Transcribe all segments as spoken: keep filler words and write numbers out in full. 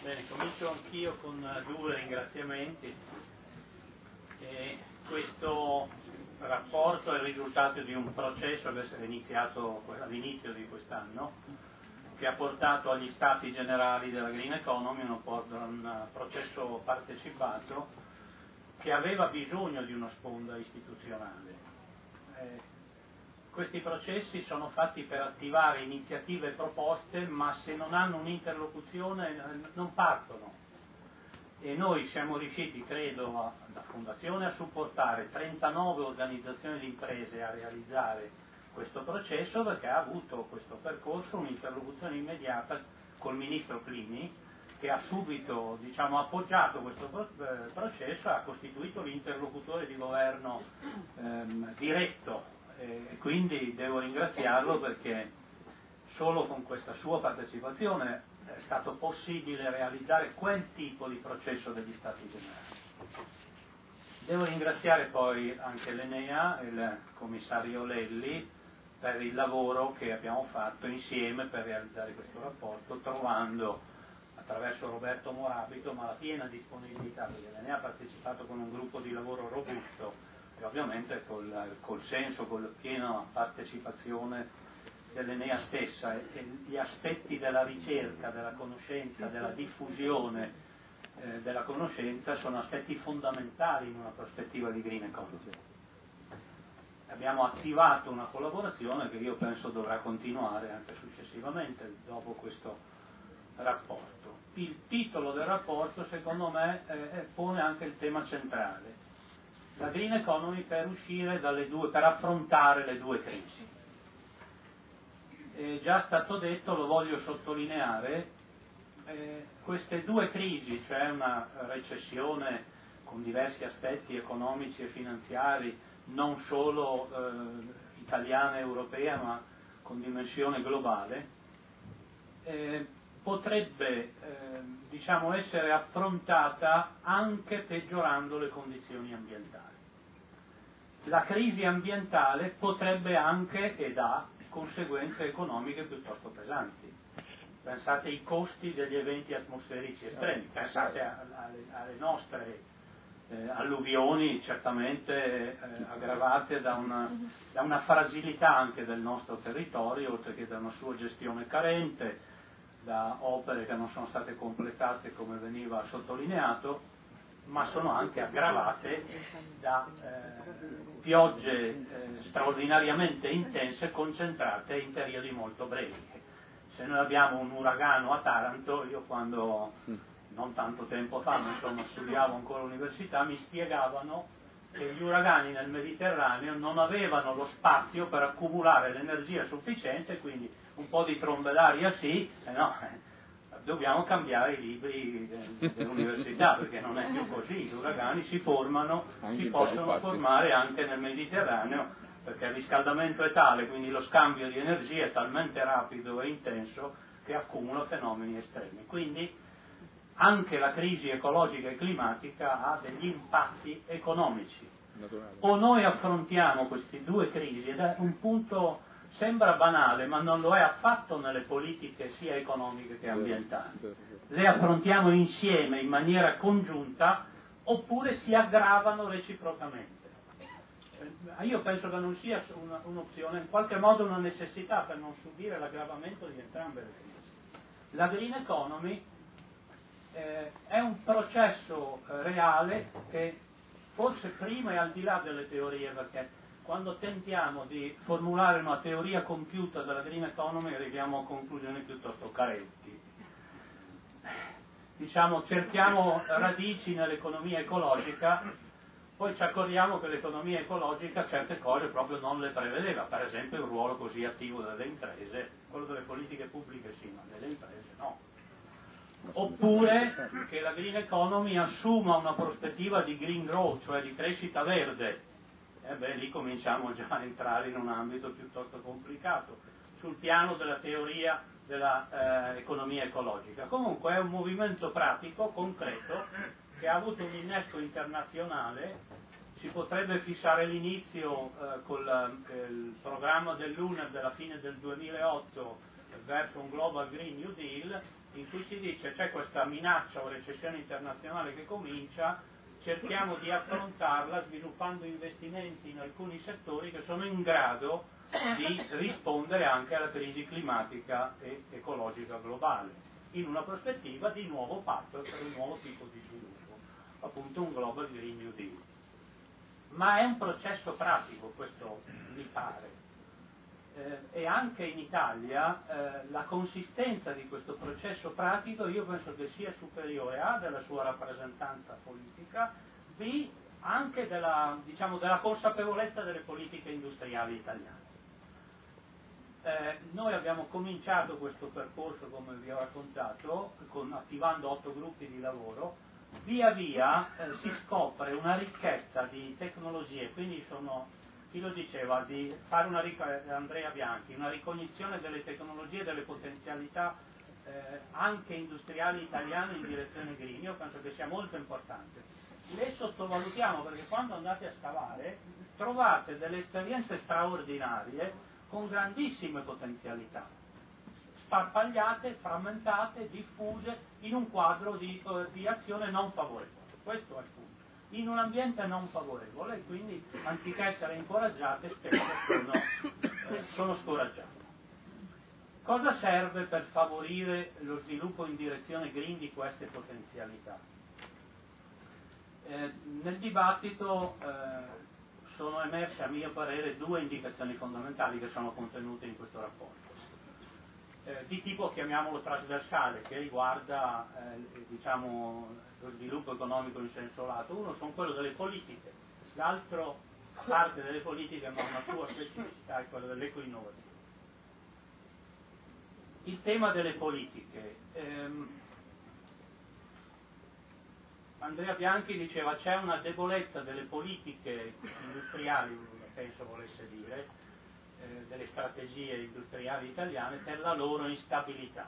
Bene, comincio anch'io con due ringraziamenti. E questo rapporto è il risultato di un processo che è iniziato all'inizio di quest'anno, che ha portato agli Stati Generali della Green Economy un processo partecipato che aveva bisogno di una sponda istituzionale. Eh, questi processi sono fatti per attivare iniziative e proposte, ma se non hanno un'interlocuzione non partono. E noi siamo riusciti, credo, da Fondazione a supportare trentanove organizzazioni di imprese a realizzare questo processo, perché ha avuto questo percorso un'interlocuzione immediata col ministro Clini, che ha subito diciamo, appoggiato questo processo e ha costituito l'interlocutore di governo ehm, diretto, e quindi devo ringraziarlo perché solo con questa sua partecipazione è stato possibile realizzare quel tipo di processo degli Stati Generali. Devo ringraziare poi anche l'Enea e il commissario Lelli per il lavoro che abbiamo fatto insieme per realizzare questo rapporto, trovando attraverso Roberto Morabito ma la piena disponibilità, perché l'Enea ha partecipato con un gruppo di lavoro robusto e ovviamente col, col senso, con la piena partecipazione dell'Enea stessa, e, e gli aspetti della ricerca, della conoscenza, della diffusione eh, della conoscenza sono aspetti fondamentali in una prospettiva di green economy. Abbiamo attivato una collaborazione che io penso dovrà continuare anche successivamente dopo questo rapporto. Il titolo del rapporto secondo me eh, pone anche il tema centrale: la green economy per uscire dalle due, per affrontare le due crisi. È già stato detto, lo voglio sottolineare, eh, queste due crisi, cioè una recessione con diversi aspetti economici e finanziari, non solo eh, italiana e europea, ma con dimensione globale, eh, potrebbe eh, diciamo essere affrontata anche peggiorando le condizioni ambientali. La crisi ambientale potrebbe anche ed ha conseguenze economiche piuttosto pesanti. Pensate ai costi degli eventi atmosferici estremi, pensate alle, alle nostre eh, alluvioni certamente eh, aggravate da una, da una fragilità anche del nostro territorio, oltre che da una sua gestione carente, da opere che non sono state completate come veniva sottolineato, ma sono anche aggravate da eh, piogge eh, straordinariamente intense concentrate in periodi molto brevi. Se noi abbiamo un uragano a Taranto, io quando non tanto tempo fa, ma insomma studiavo ancora all'università, mi spiegavano che gli uragani nel Mediterraneo non avevano lo spazio per accumulare l'energia sufficiente, quindi un po' di trombe d'aria sì, eh no, dobbiamo cambiare i libri dell'università, perché non è più così. Gli uragani si formano, si possono formare anche nel Mediterraneo, perché il riscaldamento è tale, quindi lo scambio di energia è talmente rapido e intenso che accumula fenomeni estremi. Quindi anche la crisi ecologica e climatica ha degli impatti economici. O noi affrontiamo queste due crisi, ed è un punto, sembra banale, ma non lo è affatto nelle politiche sia economiche che ambientali. Le affrontiamo insieme in maniera congiunta, oppure si aggravano reciprocamente. Io penso che non sia una, un'opzione, in qualche modo una necessità per non subire l'aggravamento di entrambe le crisi. La green economy eh, è un processo eh, reale che forse prima è al di là delle teorie, perché quando tentiamo di formulare una teoria compiuta della green economy arriviamo a conclusioni piuttosto carenti. Diciamo, cerchiamo radici nell'economia ecologica, poi ci accorgiamo che l'economia ecologica certe cose proprio non le prevedeva, per esempio il ruolo così attivo delle imprese, quello delle politiche pubbliche sì, ma delle imprese no. Oppure che la green economy assuma una prospettiva di green growth, cioè di crescita verde. E beh, lì cominciamo già a entrare in un ambito piuttosto complicato, sul piano della teoria dell'economia eh, ecologica. Comunque è un movimento pratico, concreto, che ha avuto un innesco internazionale. Si potrebbe fissare l'inizio eh, con eh, il programma dell'U N E P della fine del duemilaotto verso un Global Green New Deal, in cui si dice c'è questa minaccia o recessione internazionale che comincia, cerchiamo di affrontarla sviluppando investimenti in alcuni settori che sono in grado di rispondere anche alla crisi climatica e ecologica globale, in una prospettiva di nuovo patto per un nuovo tipo di sviluppo, appunto un Global Green New Deal. Ma è un processo pratico, questo mi pare, eh, e anche in Italia eh, la consistenza di questo processo pratico io penso che sia superiore a della sua rappresentanza politica, b anche della, diciamo, della consapevolezza delle politiche industriali italiane. Eh, noi abbiamo cominciato questo percorso, come vi ho raccontato, con, attivando otto gruppi di lavoro. Via via eh, si scopre una ricchezza di tecnologie, quindi sono, chi lo diceva, di fare una Andrea Bianchi, una ricognizione delle tecnologie e delle potenzialità eh, anche industriali italiane in direzione green. Io penso che sia molto importante. Le sottovalutiamo perché quando andate a scavare trovate delle esperienze straordinarie con grandissime potenzialità, sparpagliate, frammentate, diffuse in un quadro di, uh, di azione non favorevole. Questo è il punto. In un ambiente non favorevole, e quindi anziché essere incoraggiate spesso sono, eh, sono scoraggiate. Cosa serve per favorire lo sviluppo in direzione green di queste potenzialità? Eh, nel dibattito eh, sono emerse a mio parere due indicazioni fondamentali che sono contenute in questo rapporto, eh, di tipo, chiamiamolo, trasversale, che riguarda eh, diciamo, lo sviluppo economico in senso lato. Uno sono quello delle politiche, l'altro, a parte delle politiche ma una sua specificità, è quello dell'ecoinnovazione. Il tema delle politiche. Ehm, Andrea Bianchi diceva c'è una debolezza delle politiche industriali, penso volesse dire, eh, delle strategie industriali italiane per la loro instabilità.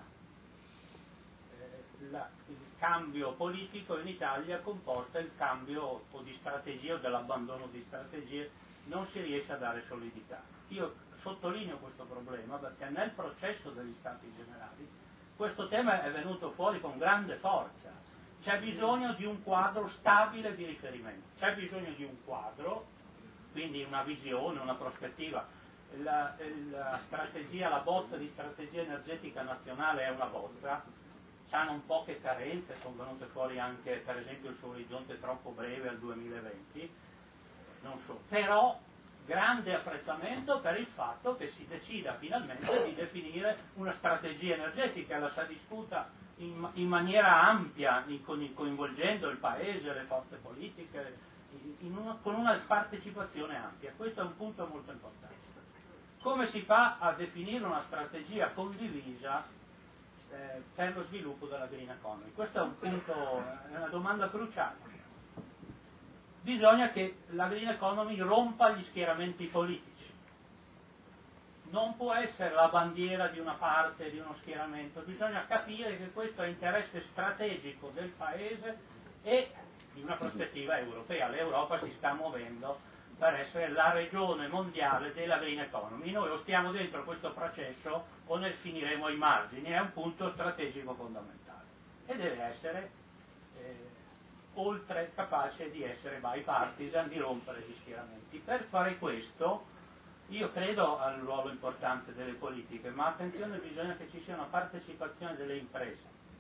Eh, la, il cambio politico in Italia comporta il cambio o di strategie o dell'abbandono di strategie, non si riesce a dare solidità. Io sottolineo questo problema perché nel processo degli Stati Generali questo tema è venuto fuori con grande forza. C'è bisogno di un quadro stabile di riferimento, c'è bisogno di un quadro, quindi una visione, una prospettiva. La, la strategia, la bozza di strategia energetica nazionale è una bozza, hanno poche carenze, sono venute fuori anche per esempio il suo orizzonte troppo breve al duemilaventi, non so, però grande apprezzamento per il fatto che si decida finalmente di definire una strategia energetica, la si discuta in, in maniera ampia, in, coinvolgendo il Paese, le forze politiche, in una, con una partecipazione ampia. Questo è un punto molto importante. Come si fa a definire una strategia condivisa eh, per lo sviluppo della green economy? Questo è un punto, è una domanda cruciale. Bisogna che la green economy rompa gli schieramenti politici. Non può essere la bandiera di una parte, di uno schieramento, bisogna capire che questo è interesse strategico del Paese e di una prospettiva europea. L'Europa si sta muovendo per essere la regione mondiale della green economy. Noi o stiamo dentro questo processo o ne finiremo ai margini, è un punto strategico fondamentale e deve essere eh, oltre capace di essere bipartisan, di rompere gli schieramenti. Per fare questo io credo al ruolo importante delle politiche, ma attenzione, bisogna che ci sia una partecipazione delle imprese.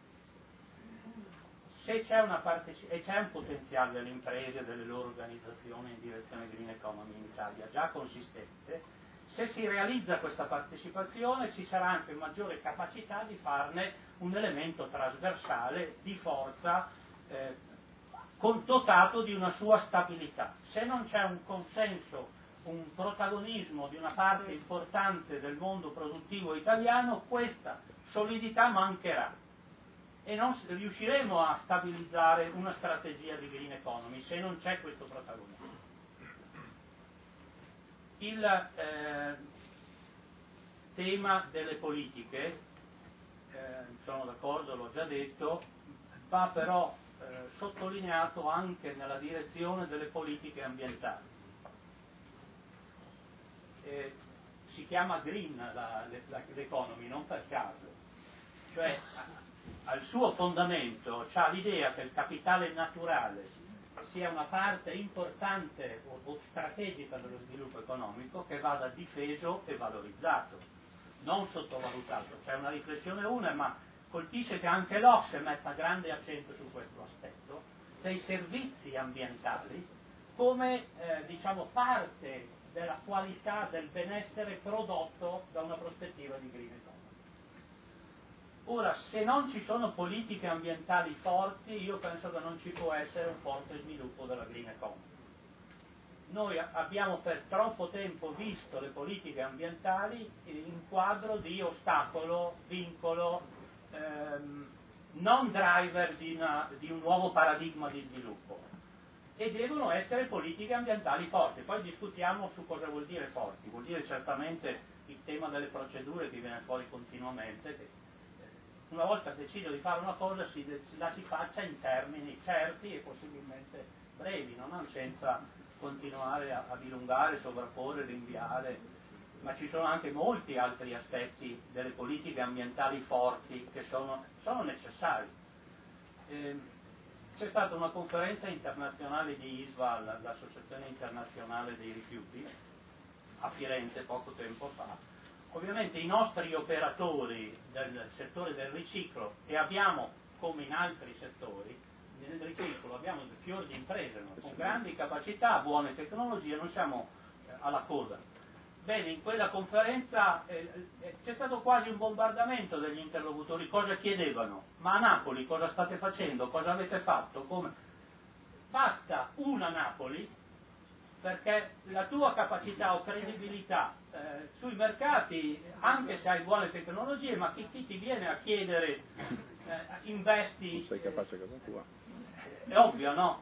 Se c'è una parteci- e c'è un potenziale delle imprese e delle loro organizzazioni in direzione green economy in Italia già consistente, se si realizza questa partecipazione ci sarà anche maggiore capacità di farne un elemento trasversale di forza eh, con, dotato di una sua stabilità. Se non c'è un consenso, un protagonismo di una parte importante del mondo produttivo italiano, questa solidità mancherà e non riusciremo a stabilizzare una strategia di green economy se non c'è questo protagonismo. Il eh, tema delle politiche, eh, sono d'accordo, l'ho già detto, va però eh, sottolineato anche nella direzione delle politiche ambientali. Eh, si chiama green la, la, l'economy, non per caso. cioè al suo fondamento c'ha l'idea che il capitale naturale sia una parte importante o, o strategica dello sviluppo economico che vada difeso e valorizzato, non sottovalutato. C'è una riflessione una, ma colpisce che anche l'O C S E metta grande accento su questo aspetto dei servizi ambientali come eh, diciamo parte della qualità del benessere prodotto da una prospettiva di green economy. Ora, se non ci sono politiche ambientali forti, io penso che non ci può essere un forte sviluppo della green economy. Noi abbiamo per troppo tempo visto le politiche ambientali in quadro di ostacolo, vincolo, ehm, non driver di, una, di un nuovo paradigma di sviluppo. E devono essere politiche ambientali forti. Poi discutiamo su cosa vuol dire forti. Vuol dire certamente il tema delle procedure che viene fuori continuamente, che una volta deciso di fare una cosa si, la si faccia in termini certi e possibilmente brevi, no? Non senza continuare a, a dilungare, sovrapporre, rinviare, ma ci sono anche molti altri aspetti delle politiche ambientali forti che sono, sono necessari. Eh, c'è stata una conferenza internazionale di I S V A, l'Associazione Internazionale dei Rifiuti, a Firenze poco tempo fa. Ovviamente i nostri operatori del settore del riciclo, e abbiamo, come in altri settori, nel riciclo abbiamo il fior di imprese, no? Con grandi capacità, buone tecnologie, non siamo eh, alla coda. Bene, in quella conferenza eh, c'è stato quasi un bombardamento degli interlocutori, cosa chiedevano? Ma a Napoli cosa state facendo? Cosa avete fatto? Come? Basta una Napoli, perché la tua capacità o credibilità eh, sui mercati, anche se hai buone tecnologie, ma chi, chi ti viene a chiedere eh, investi... Non sei capace a casa tua. È ovvio, no?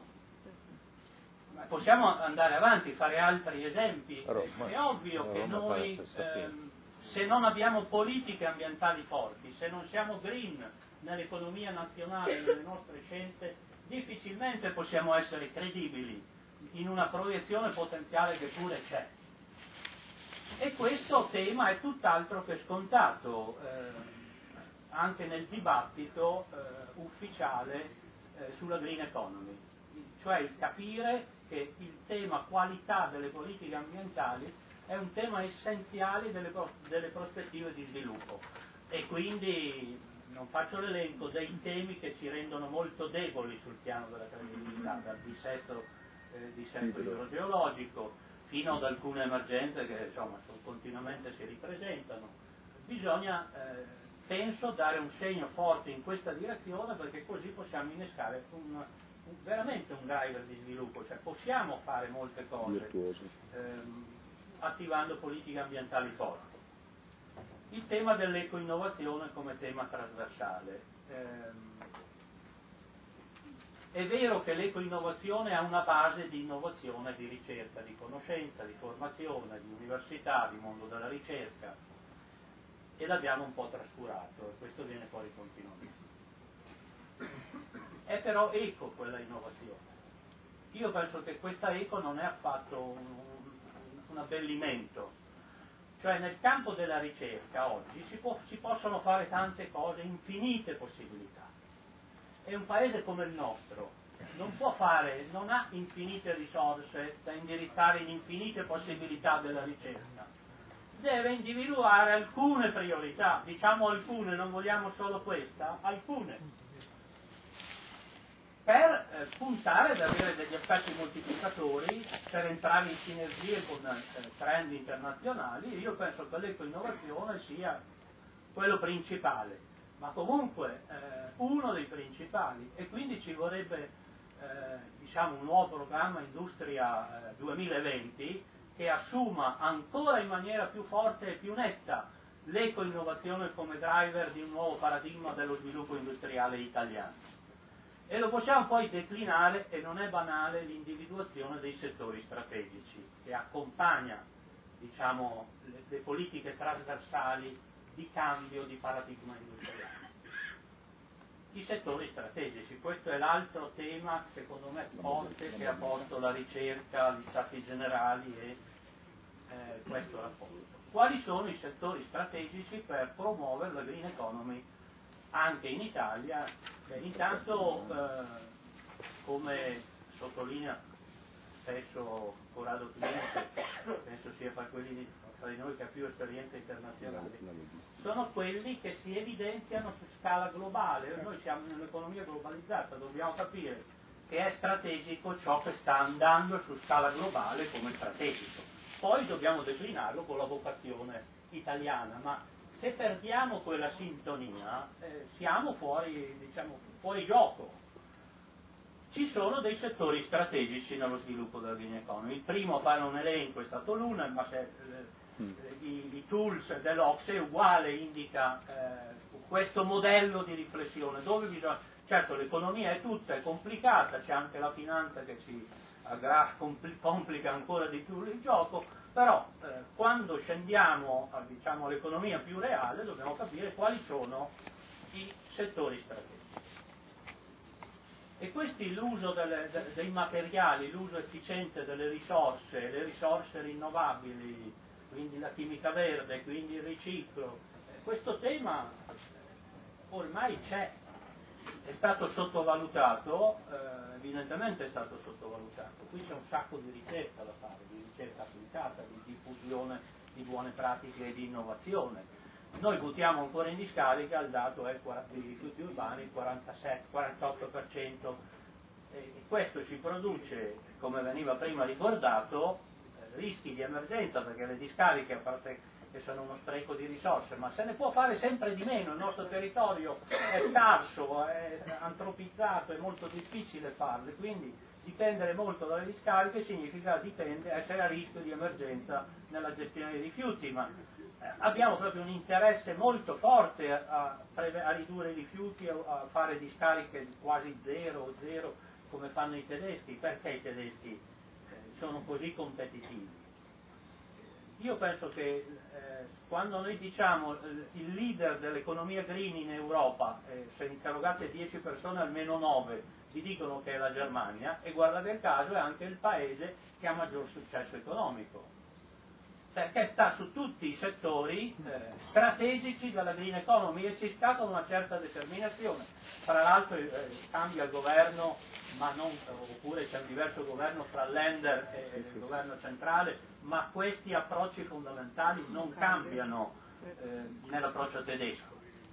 Ma possiamo andare avanti, fare altri esempi. Roma. È ovvio Roma che noi, eh, se non abbiamo politiche ambientali forti, se non siamo green nell'economia nazionale, nelle nostre scelte, difficilmente possiamo essere credibili in una proiezione potenziale che pure c'è. E questo tema è tutt'altro che scontato eh, anche nel dibattito eh, ufficiale eh, sulla green economy, cioè il capire che il tema qualità delle politiche ambientali è un tema essenziale delle, delle prospettive di sviluppo, e quindi non faccio l'elenco dei temi che ci rendono molto deboli sul piano della credibilità, dal dissesto Eh, dissesto idrogeologico fino ad alcune emergenze che insomma continuamente si ripresentano. Bisogna eh, penso dare un segno forte in questa direzione, perché così possiamo innescare un, un, veramente un driver di sviluppo, cioè possiamo fare molte cose ehm, attivando politiche ambientali forti. Il tema dell'eco-innovazione come tema trasversale. ehm, È vero che l'eco-innovazione ha una base di innovazione, di ricerca, di conoscenza, di formazione, di università, di mondo della ricerca, e l'abbiamo un po' trascurato, e questo viene fuori continuamente. È però eco quella innovazione. Io penso che questa eco non è affatto un, un abbellimento. Cioè nel campo della ricerca oggi si, può, si possono fare tante cose, infinite possibilità. E un paese come il nostro non può fare, non ha infinite risorse da indirizzare in infinite possibilità della ricerca. Deve individuare alcune priorità, diciamo alcune, non vogliamo solo questa, alcune, per eh, puntare ad avere degli effetti moltiplicatori, per entrare in sinergie con eh, trend internazionali. Io penso che l'eco-innovazione sia quello principale, ma comunque eh, uno dei principali, e quindi ci vorrebbe eh, diciamo un nuovo programma Industria eh, duemilaventi che assuma ancora in maniera più forte e più netta l'eco-innovazione come driver di un nuovo paradigma dello sviluppo industriale italiano. E lo possiamo poi declinare, e non è banale, l'individuazione dei settori strategici che accompagna diciamo, le, le politiche trasversali di cambio di paradigma industriale. I settori strategici, questo è l'altro tema secondo me forte che ha posto la ricerca, gli stati generali e eh, questo rapporto. Quali sono i settori strategici per promuovere la green economy anche in Italia. Beh, intanto, eh, come sottolinea spesso Corrado Cliente, penso sia fra quelli di, fra di noi che ha più esperienza internazionale, sono quelli che si evidenziano su scala globale. Noi siamo in un'economia globalizzata, dobbiamo capire che è strategico ciò che sta andando su scala globale come strategico. Poi dobbiamo declinarlo con la vocazione italiana, ma se perdiamo quella sintonia eh, siamo fuori, diciamo, fuori gioco. Ci sono dei settori strategici nello sviluppo della green economy. Il primo a fare un elenco è stato l'UNEP, ma se, eh, i, i tools dell'O C S E è uguale, indica eh, questo modello di riflessione, dove bisogna, certo l'economia è tutta, è complicata, c'è anche la finanza che ci aggra- compl- complica ancora di più il gioco, però eh, quando scendiamo a, diciamo, all'economia più reale dobbiamo capire quali sono i settori strategici. E questi, l'uso delle, de, dei materiali, l'uso efficiente delle risorse, le risorse rinnovabili, quindi la chimica verde, quindi il riciclo, eh, questo tema ormai c'è, è stato sottovalutato, eh, evidentemente è stato sottovalutato. Qui c'è un sacco di ricerca da fare, di ricerca applicata, di diffusione di buone pratiche e di innovazione. Noi buttiamo ancora in discarica, il dato è di rifiuti urbani, quarantasette quarantotto per cento, e questo ci produce, come veniva prima ricordato, rischi di emergenza, perché le discariche, a parte che sono uno spreco di risorse, ma se ne può fare sempre di meno, il nostro territorio è scarso, è antropizzato, è molto difficile farle, quindi dipendere molto dalle discariche significa dipende, essere a rischio di emergenza nella gestione dei rifiuti, ma eh, abbiamo proprio un interesse molto forte a, a, a ridurre i rifiuti, a, a fare discariche quasi zero o zero come fanno i tedeschi. Perché i tedeschi eh, sono così competitivi? Io penso che eh, quando noi diciamo eh, il leader dell'economia green in Europa, eh, se interrogate dieci persone almeno nove vi dicono che è la Germania, e guardate il caso è anche il paese che ha maggior successo economico, perché sta su tutti i settori eh, strategici della green economy e ci sta con una certa determinazione. Tra l'altro eh, cambia il governo, ma non, oppure c'è un diverso governo fra l'Ender e il governo centrale, ma questi approcci fondamentali non cambiano eh, nell'approccio tedesco.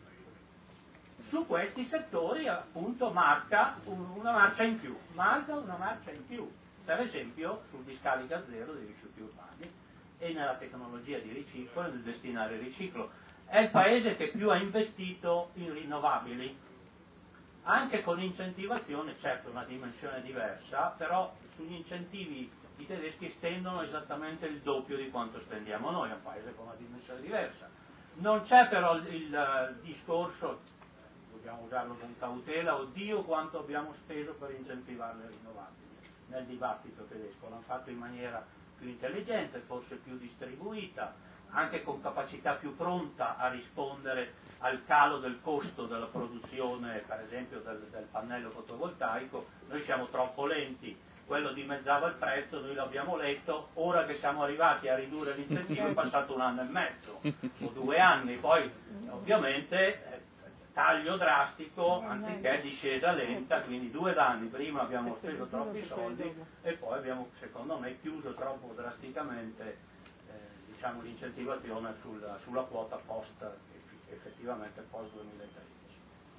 Su questi settori appunto marca un, una marcia in più, marca una marcia in più, per esempio sul discarica zero dei rifiuti urbani e nella tecnologia di riciclo e nel destinare il riciclo. È il paese che più ha investito in rinnovabili, anche con incentivazione, certo una dimensione diversa, però sugli incentivi i tedeschi spendono esattamente il doppio di quanto spendiamo noi, è un paese con una dimensione diversa. Non c'è però il, il discorso, dobbiamo usarlo con cautela, oddio quanto abbiamo speso per incentivare le rinnovabili nel dibattito tedesco, l'hanno fatto in maniera più intelligente, forse più distribuita, anche con capacità più pronta a rispondere al calo del costo della produzione, per esempio del, del pannello fotovoltaico. Noi siamo troppo lenti, quello dimezzava il prezzo, noi l'abbiamo letto, ora che siamo arrivati a ridurre l'incentivo è passato un anno e mezzo o due anni, poi ovviamente eh, taglio drastico anziché discesa lenta, quindi due danni: prima abbiamo speso troppi soldi e poi abbiamo, secondo me, chiuso troppo drasticamente eh, diciamo, l'incentivazione sulla, sulla quota post, effettivamente post duemilatredici.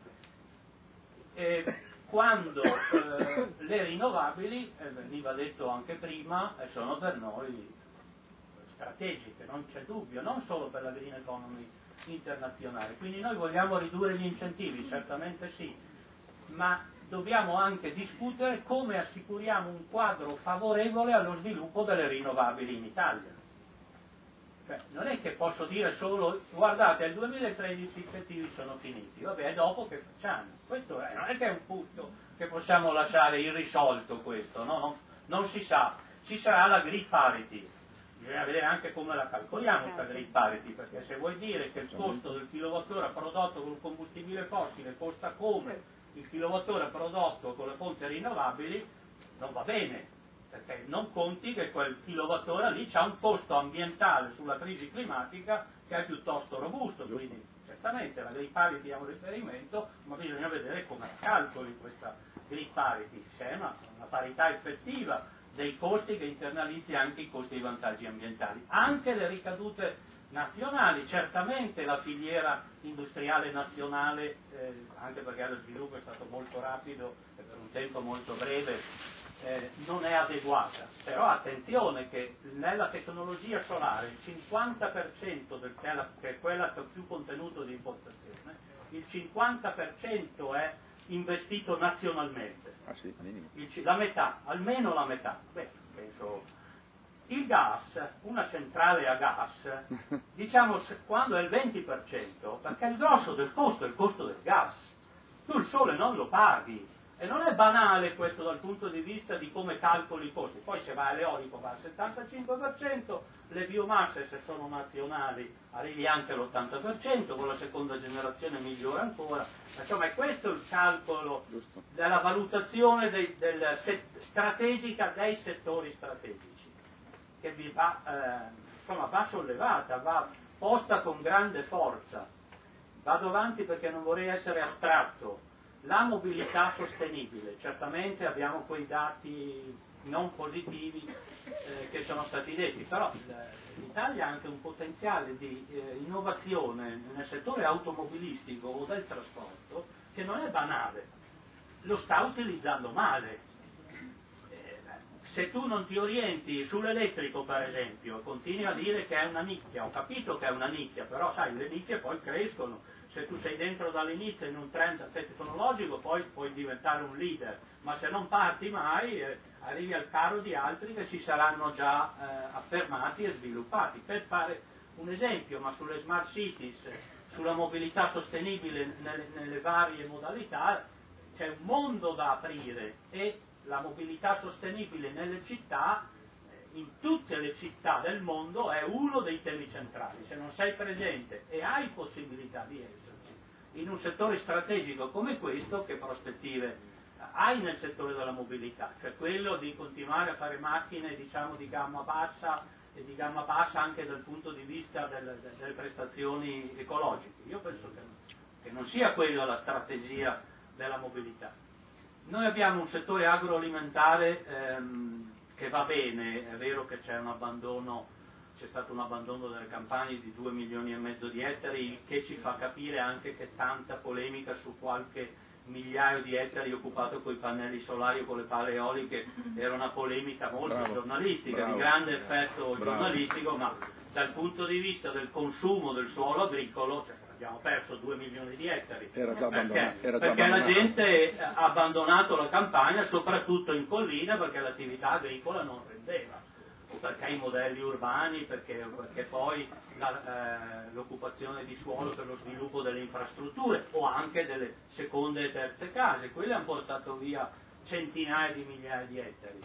E quando eh, le rinnovabili, eh, veniva detto anche prima, eh, sono per noi strategiche, non c'è dubbio, non solo per la green economy internazionale. Quindi noi vogliamo ridurre gli incentivi, certamente sì, ma dobbiamo anche discutere come assicuriamo un quadro favorevole allo sviluppo delle rinnovabili in Italia. Cioè, non è che posso dire solo guardate al duemilatredici i incentivi sono finiti, vabbè, è dopo che facciamo. Questo è, non è che è un punto che possiamo lasciare irrisolto, questo, no? non, non si sa, ci sarà la grid parity. Bisogna vedere anche come la calcoliamo questa grid parity, perché se vuoi dire che il costo del kilowattora prodotto con un combustibile fossile costa come il kilowattora prodotto con le fonti rinnovabili, non va bene, perché non conti che quel kilowattora lì c'ha un costo ambientale sulla crisi climatica che è piuttosto robusto, quindi cioè, certamente la grid parity è un riferimento, ma bisogna vedere come la calcoli questa grid parity, se è una, una parità effettiva dei costi che internalizzi anche i costi e i vantaggi ambientali, anche le ricadute nazionali. Certamente la filiera industriale nazionale, eh, anche perché lo sviluppo è stato molto rapido e per un tempo molto breve, eh, non è adeguata, però attenzione che nella tecnologia solare il cinquanta per cento del, che, è la, che è quella che ha più contenuto di importazione, il cinquanta per cento è investito nazionalmente. Ah, sì, il, la metà, almeno la metà. Beh, penso. Il gas, una centrale a gas, diciamo quando è il venti per cento, perché il grosso del costo è il costo del gas, tu il sole non lo paghi, e non è banale questo dal punto di vista di come calcoli i costi. Poi se va all'eolico va al settantacinque per cento, le biomasse se sono nazionali arrivi anche all'ottanta per cento, con la seconda generazione migliora ancora. Insomma è questo il calcolo della valutazione dei, del, set, strategica dei settori strategici, che vi va, eh, insomma, va sollevata, va posta con grande forza. Vado avanti perché non vorrei essere astratto. La mobilità sostenibile, certamente abbiamo quei dati non positivi eh, che sono stati detti, però l'Italia ha anche un potenziale di eh, innovazione nel settore automobilistico o del trasporto che non è banale, lo sta utilizzando male. Se tu non ti orienti sull'elettrico, per esempio, continui a dire che è una nicchia, ho capito che è una nicchia, però sai, le nicchie poi crescono, se tu sei dentro dall'inizio in un trend tecnologico poi puoi diventare un leader, ma se non parti mai eh, arrivi al carro di altri che si saranno già eh, affermati e sviluppati. Per fare un esempio, ma sulle smart cities, sulla mobilità sostenibile nelle, nelle varie modalità, c'è un mondo da aprire e la mobilità sostenibile nelle città, in tutte le città del mondo, è uno dei temi centrali. Se non sei presente e hai possibilità di esserci in un settore strategico come questo, che prospettive hai nel settore della mobilità? Cioè quello di continuare a fare macchine, diciamo, di gamma bassa e di gamma bassa anche dal punto di vista del, delle prestazioni ecologiche. Io penso che, che non sia quella la strategia della mobilità. Noi abbiamo un settore agroalimentare ehm, che va bene, è vero che c'è un abbandono, c'è stato un abbandono delle campagne di due milioni e mezzo di ettari, il che ci fa capire anche che tanta polemica su qualche migliaio di ettari occupato con i pannelli solari o con le pale eoliche era una polemica molto bravo, giornalistica, bravo, di grande effetto bravo. giornalistico, ma dal punto di vista del consumo del suolo agricolo, cioè, abbiamo perso due milioni di ettari, era già perché, era già perché la gente ha abbandonato la campagna, soprattutto in collina, perché l'attività agricola non rendeva, o perché i modelli urbani, perché, perché poi la, eh, l'occupazione di suolo per lo sviluppo delle infrastrutture, o anche delle seconde e terze case, quelle hanno portato via centinaia di migliaia di ettari.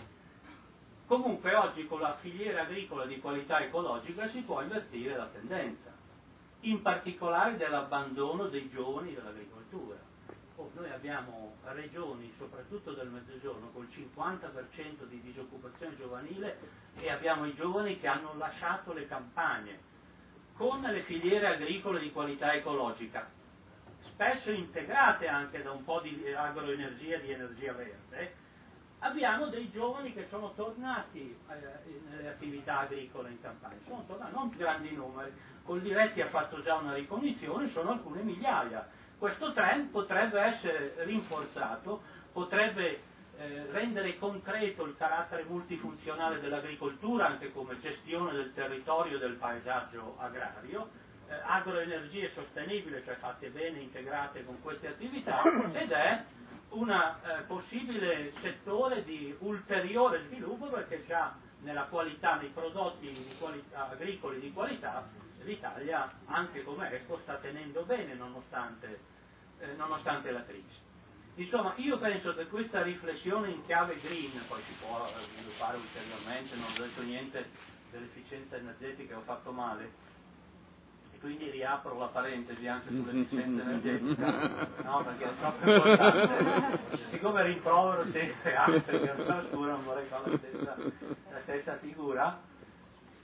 Comunque oggi con la filiera agricola di qualità ecologica si può invertire la tendenza, in particolare dell'abbandono dei giovani dell'agricoltura. Oh, noi abbiamo regioni, soprattutto del Mezzogiorno, col cinquanta per cento di disoccupazione giovanile e abbiamo i giovani che hanno lasciato le campagne, con le filiere agricole di qualità ecologica, spesso integrate anche da un po' di agroenergia, di energia verde. Abbiamo dei giovani che sono tornati eh, nelle attività agricole in campagna, sono tornati, non grandi numeri, Coldiretti ha fatto già una ricognizione, sono alcune migliaia. Questo trend potrebbe essere rinforzato, potrebbe eh, rendere concreto il carattere multifunzionale dell'agricoltura anche come gestione del territorio e del paesaggio agrario, eh, agroenergie sostenibili, cioè fatte bene, integrate con queste attività, ed è un eh, possibile settore di ulteriore sviluppo, perché già nella qualità, nei prodotti di qualità, agricoli di qualità, l'Italia anche come Expo sta tenendo bene nonostante, eh, nonostante la crisi. Insomma, io penso che questa riflessione in chiave green, poi si può sviluppare ulteriormente, non ho detto niente dell'efficienza energetica, ho fatto male, quindi riapro la parentesi anche sull'efficienza energetica, no, perché è troppo importante. Siccome rimprovero sempre altri che non trascurano, vorrei fare la stessa, la stessa figura.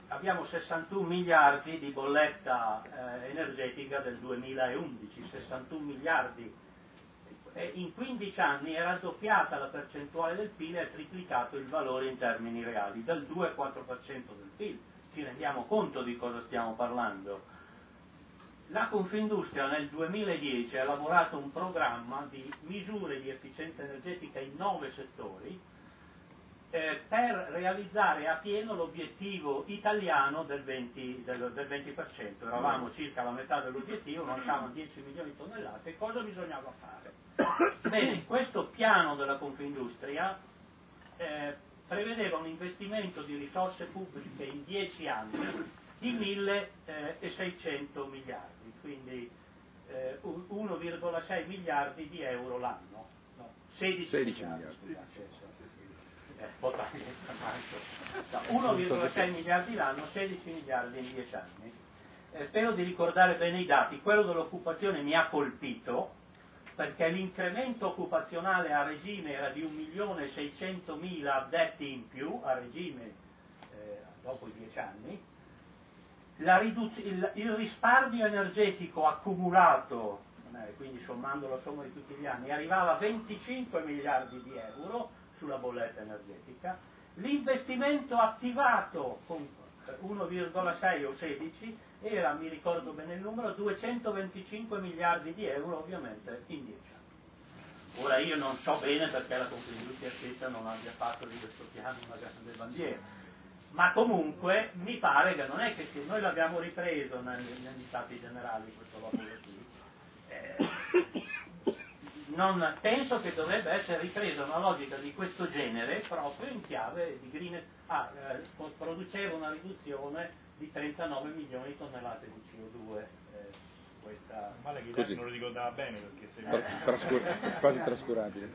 abbiamo sessantuno miliardi di bolletta eh, energetica del duemilaundici, sessantuno miliardi, e in quindici anni è raddoppiata la percentuale del P I L e è triplicato il valore in termini reali, dal due al quattro per cento del P I L. Ci rendiamo conto di cosa stiamo parlando? La Confindustria nel duemiladieci ha elaborato un programma di misure di efficienza energetica in nove settori eh, per realizzare a pieno l'obiettivo italiano del venti, del, del venti per cento. Eravamo circa la metà dell'obiettivo, mancavano dieci milioni di tonnellate. Cosa bisognava fare? Bene, questo piano della Confindustria eh, prevedeva un investimento di risorse pubbliche in dieci anni di milleseicento miliardi, quindi eh, uno virgola sei miliardi di euro l'anno, no, sedici, sedici miliardi, miliardi. Scusate, eh, uno virgola sei miliardi l'anno, sedici miliardi in dieci anni. Eh, spero di ricordare bene i dati. Quello dell'occupazione mi ha colpito, perché l'incremento occupazionale a regime era di un milione e seicentomila addetti in più, a regime eh, dopo i dieci anni. La riduz- il, il risparmio energetico accumulato, eh, quindi sommando la somma di tutti gli anni, arrivava a venticinque miliardi di euro sulla bolletta energetica. L'investimento attivato con uno virgola sei o sedici era, mi ricordo bene il numero, duecentoventicinque miliardi di euro, ovviamente in dieci anni. Ora io non so bene perché la Confindustria stessa non abbia fatto di questo piano una grande bandiera, ma comunque mi pare che non è che se noi l'abbiamo ripreso negli, negli stati generali questo lavoro qui, eh, non, penso che dovrebbe essere ripresa una logica di questo genere proprio in chiave di green. Ah, eh, produceva una riduzione di trentanove milioni di tonnellate di C O due. Eh, questa... Male che Così. Non lo ricordava bene perché se eh. Trascur- quasi trascurabile.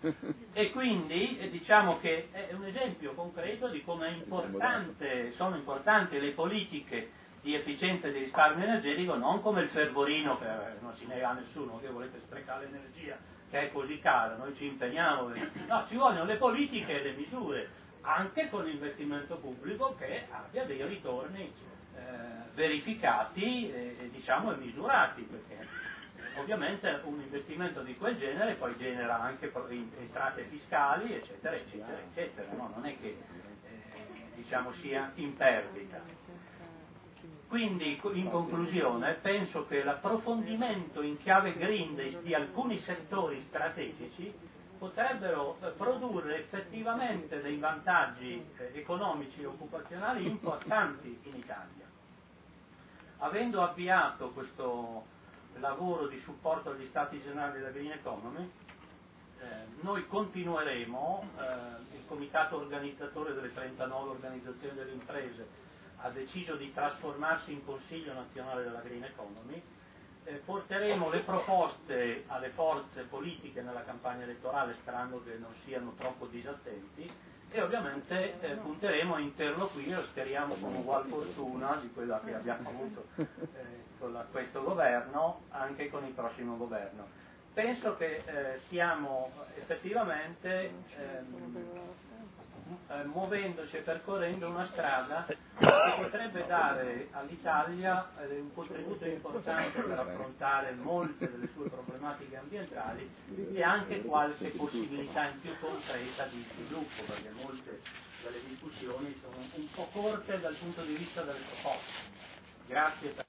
E quindi eh, diciamo che è un esempio concreto di come è importante, sono importanti le politiche di efficienza e di risparmio energetico, non come il fervorino, che non si nega a nessuno che volete sprecare l'energia che è così cara, noi ci impegniamo, no, ci vogliono le politiche e le misure, anche con l'investimento pubblico che abbia dei ritorni eh, verificati e, e diciamo e misurati, perché ovviamente un investimento di quel genere poi genera anche entrate fiscali, eccetera, eccetera, eccetera, no? Non è che eh, diciamo sia in perdita. Quindi, in conclusione, penso che l'approfondimento in chiave green di alcuni settori strategici potrebbero produrre effettivamente dei vantaggi eh, economici e occupazionali importanti in Italia. Avendo avviato questo lavoro di supporto agli Stati Generali della Green Economy, eh, noi continueremo, eh, il comitato organizzatore delle trentanove organizzazioni delle imprese ha deciso di trasformarsi in Consiglio Nazionale della Green Economy, eh, porteremo le proposte alle forze politiche nella campagna elettorale sperando che non siano troppo disattenti e ovviamente eh, punteremo a interloquire, speriamo con ugual fortuna di quella che abbiamo avuto eh, con la, questo governo, anche con il prossimo governo. Penso che eh, stiamo effettivamente ehm, eh, muovendoci e percorrendo una strada che potrebbe dare all'Italia eh, un contributo importante per affrontare molte delle sue problematiche ambientali e anche qualche possibilità in più concreta di sviluppo, perché molte delle discussioni sono un po' corte dal punto di vista delle proposte. Grazie per